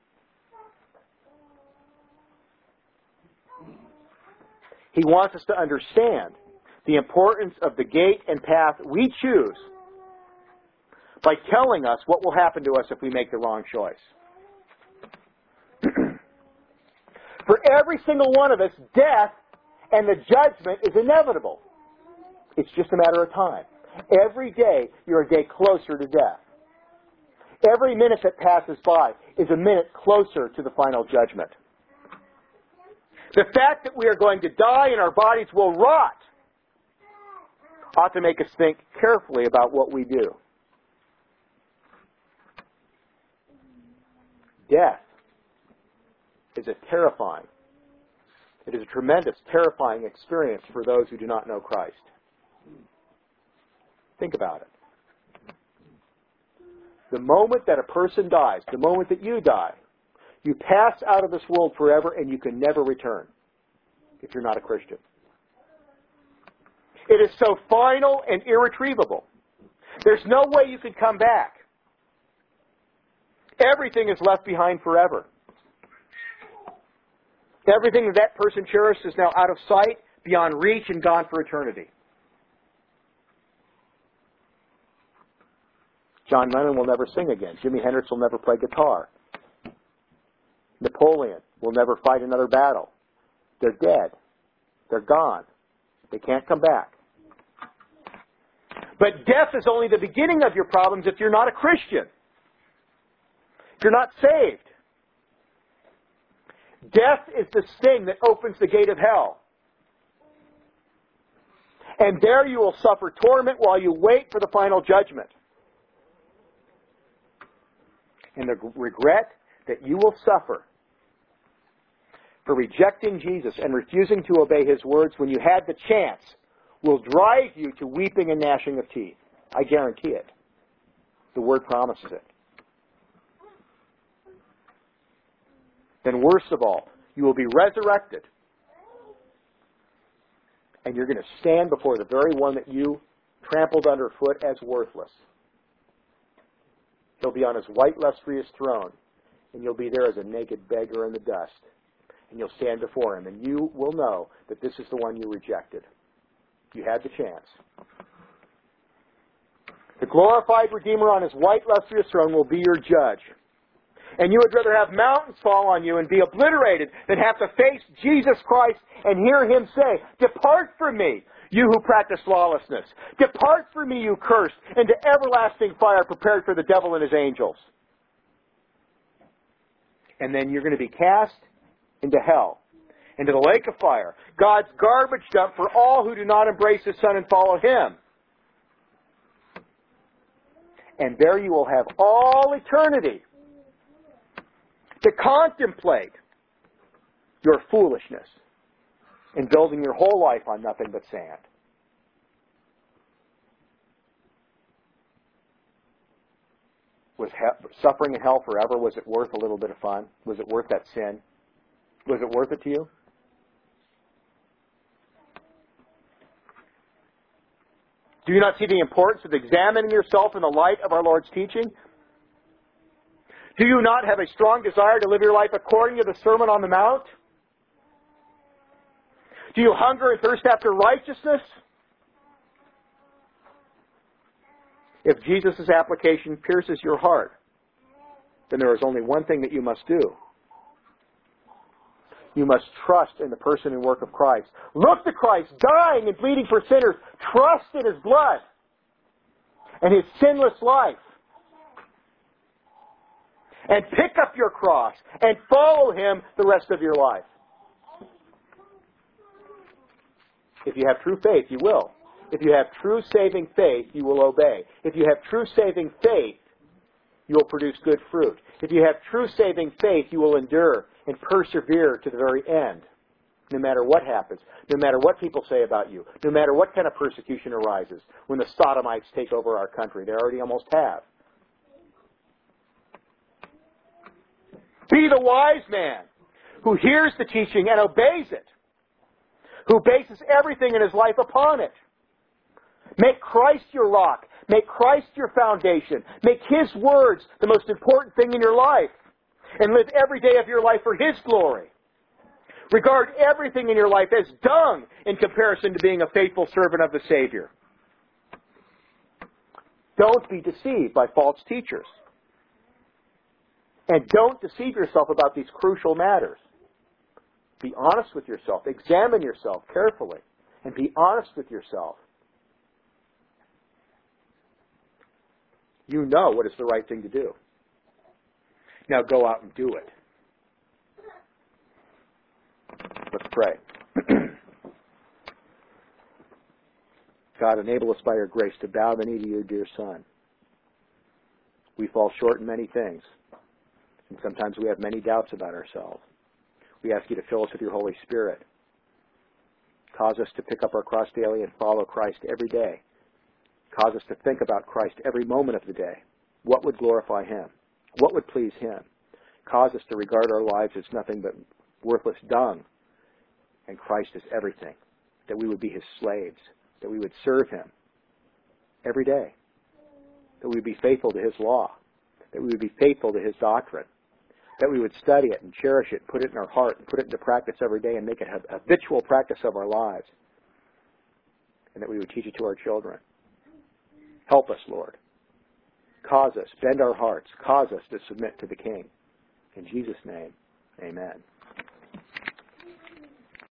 He wants us to understand the importance of the gate and path we choose by telling us what will happen to us if we make the wrong choice. For every single one of us, death and the judgment is inevitable. It's just a matter of time. Every day, you're a day closer to death. Every minute that passes by is a minute closer to the final judgment. The fact that we are going to die and our bodies will rot ought to make us think carefully about what we do. Death is a terrifying, it is a tremendous, terrifying experience for those who do not know Christ. Think about it. The moment that a person dies, the moment that you die, you pass out of this world forever and you can never return if you're not a Christian. It is so final and irretrievable. There's no way you can come back. Everything is left behind forever. Everything that that person cherished is now out of sight, beyond reach, and gone for eternity. John Lennon will never sing again. Jimi Hendrix will never play guitar. Napoleon will never fight another battle. They're dead. They're gone. They can't come back. But death is only the beginning of your problems if you're not a Christian. If you're not saved. Death is the sting that opens the gate of hell. And there you will suffer torment while you wait for the final judgment. And the regret that you will suffer for rejecting Jesus and refusing to obey His words when you had the chance will drive you to weeping and gnashing of teeth. I guarantee it. The Word promises it. Then worst of all, you will be resurrected. And you're going to stand before the very one that you trampled underfoot as worthless. He'll be on His white lustrous throne, and you'll be there as a naked beggar in the dust. And you'll stand before Him, and you will know that this is the one you rejected. You had the chance. The glorified Redeemer on His white lustrous throne will be your judge. And you would rather have mountains fall on you and be obliterated than have to face Jesus Christ and hear Him say, "Depart from me, you who practice lawlessness. Depart from me, you cursed, into everlasting fire prepared for the devil and his angels." And then you're going to be cast into hell, into the lake of fire, God's garbage dump for all who do not embrace His Son and follow Him. And there you will have all eternity to contemplate your foolishness in building your whole life on nothing but sand. Was he- suffering in hell forever, was it worth a little bit of fun? Was it worth that sin? Was it worth it to you? Do you not see the importance of examining yourself in the light of our Lord's teaching? Do you not have a strong desire to live your life according to the Sermon on the Mount? Do you hunger and thirst after righteousness? If Jesus' application pierces your heart, then there is only one thing that you must do. You must trust in the person and work of Christ. Look to Christ, dying and bleeding for sinners. Trust in His blood and His sinless life. And pick up your cross and follow Him the rest of your life. If you have true faith, you will. If you have true saving faith, you will obey. If you have true saving faith, you will produce good fruit. If you have true saving faith, you will endure and persevere to the very end. No matter what happens, no matter what people say about you, no matter what kind of persecution arises, when the Sodomites take over our country, they already almost have. Be the wise man who hears the teaching and obeys it, who bases everything in his life upon it. Make Christ your rock. Make Christ your foundation. Make His words the most important thing in your life. And live every day of your life for His glory. Regard everything in your life as dung in comparison to being a faithful servant of the Savior. Don't be deceived by false teachers. And don't deceive yourself about these crucial matters. Be honest with yourself. Examine yourself carefully. And be honest with yourself. You know what is the right thing to do. Now go out and do it. Let's pray. God, enable us by your grace to bow the knee to your dear Son. We fall short in many things. And sometimes we have many doubts about ourselves. We ask you to fill us with your Holy Spirit. Cause us to pick up our cross daily and follow Christ every day. Cause us to think about Christ every moment of the day. What would glorify Him? What would please Him? Cause us to regard our lives as nothing but worthless dung, and Christ is everything. That we would be His slaves. That we would serve Him every day. That we would be faithful to His law. That we would be faithful to His doctrine. That we would study it and cherish it, put it in our heart, and put it into practice every day and make it a habitual practice of our lives. And that we would teach it to our children. Help us, Lord. Cause us, bend our hearts, cause us to submit to the King. In Jesus' name, amen.